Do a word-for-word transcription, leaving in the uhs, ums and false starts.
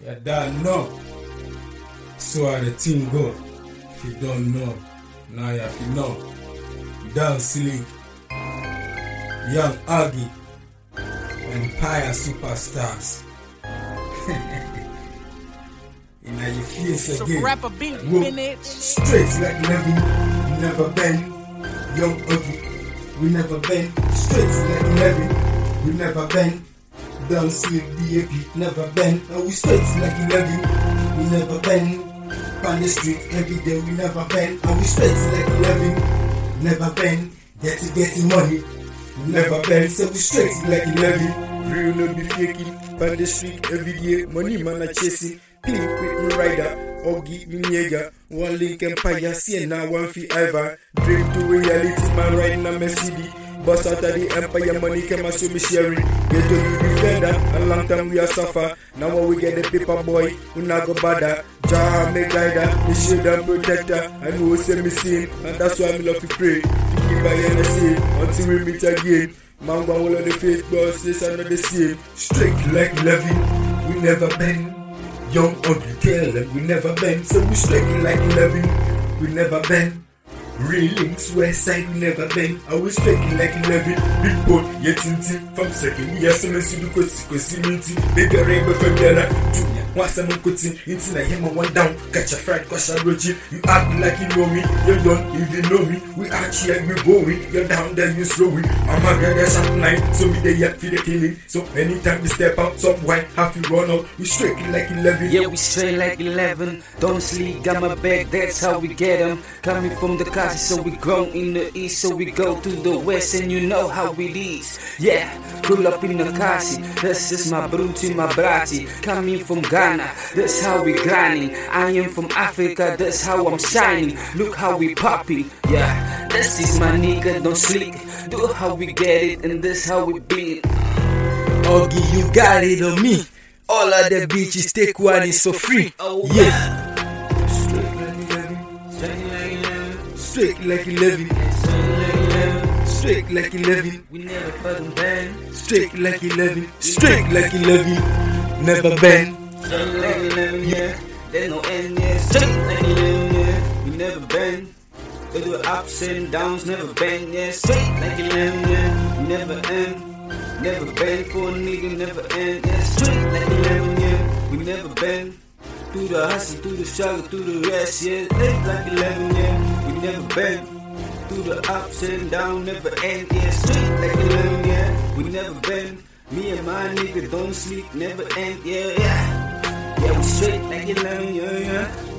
You don't know. So how the thing go. If you don't know, now you have to know. Down Sleek, Young Aggie, Empire Superstars. In your face again. So rap a beat, Whoop. Straight like Levin, we never bend. Young Aggie, we never bend. Straight like Levin, we never bend. Down Sleek, B A P, never bend. And we straight like Levin, we never bend. On the street every day, we never bend. And we straight like Levin, never bend. Getting, getting money, we never bend. So we straight like Levin. Real no be faking. On the street every day, money man a chasing. Pink with me rider, Oggy me nigga. One link empire, see now one fee ever. Dream to reality, man riding a Mercedes. Boss out of the empire, money came and show me sharing. Get to you defender, a long time we are suffer. Now when we get the paper boy, we not go bother. Jah me guider, me shield and protector. I know we say me sin, and that's why me love to pray. To keep by N S A until we meet again. Man go all of the faith bosses are not the same. Straight like Levin, we never bend. Young ugly girl, we never bend. So we straight like Levin, we never bend. Real links, west side, we never bend. I was taking like eleven. Big boy, yet tintin. From second year, some see the coast, because see me. Baby, rainbow from Bella. Junior, once I'm cutting, into the hammer one down. Catch a fried, cause I wrote you. You act like you know me. You don't even know me. We act here, we going. You're down there, you slowing. I'm a guy that's up line. So me, they yet feel the killing. So anytime we step out, some white have to run out. We straight like eleven. Yeah, we straight like eleven. Don't sleep, got my back, that's how we get them. Coming from the car. So we grown in the east, so we go to the west, and you know how it is. Yeah, pull up in the Kasi, this is my bruti, my brati. Coming from Ghana, that's how we grinding. I am from Africa, that's how I'm shining. Look how we popping, yeah. This is my nigga, don't sleep. Do how we get it, and this how we beat it. Oggy, you got it on me. All of the bitches take one is so free. Oh yeah. Straight like eleven, straight like eleven, we never fucking bend. Straight like eleven, straight like eleven, never bend. Straight like eleven, yeah, there's no end, yeah. Straight like eleven, yeah, we never bend. They do ups and downs, never bend, yeah. Straight like eleven, yeah, we never end. Never bend for a nigga, never end, yeah. Straight like eleven, yeah, we never bend. Through the hustle, through the struggle, through the rest, yeah. Straight like eleven, yeah, we never bend. Through the ups and downs, never end, yeah. Straight like eleven, yeah, we never bend. Me and my nigga don't sleep, never end, yeah, yeah. Yeah, we straight like eleven, yeah, yeah.